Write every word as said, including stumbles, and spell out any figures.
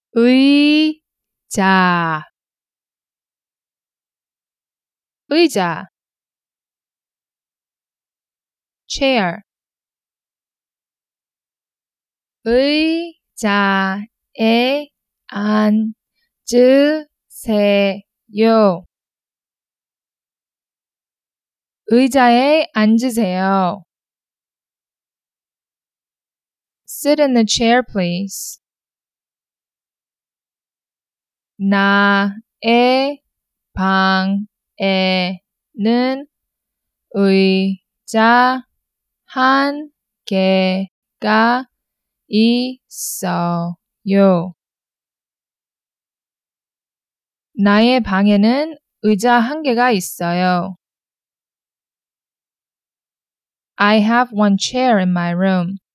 의자 의자 chair 의자에 앉으세요. 의자에 앉으세요. Sit in the chair, please. 나의 방에는 의자 한 개가 있어요. 나의 방에는 의자 한 개가 있어요. I have one chair in my room.